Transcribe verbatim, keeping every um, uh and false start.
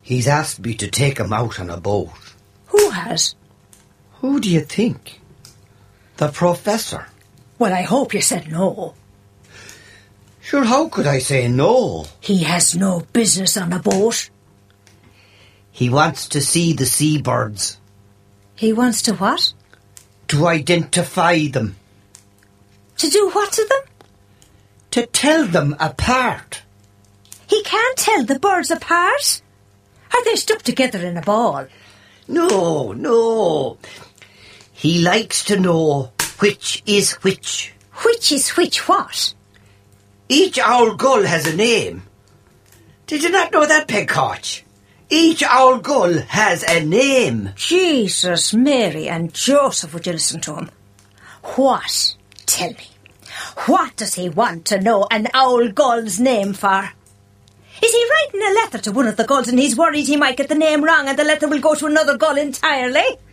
He's asked me to take him out on a boat. Who has? Who do you think? The Professor. Well, I hope you said no. Sure, how could I say no? He has no business on a boat. He wants to see the seabirds. He wants to what? To identify them. To do what to them? To tell them apart. He can't tell the birds apart? Are they stuck together in a ball? No, no. He likes to know which is which. Which is which what? Each owl gull has a name. Did you not know that, Pegcoch? Each owl gull has a name. Jesus, Mary and Joseph, would you listen to him? What? Tell me. What does he want to know an owl gull's name for? Is he writing a letter to one of the gulls and he's worried he might get the name wrong and the letter will go to another gull entirely?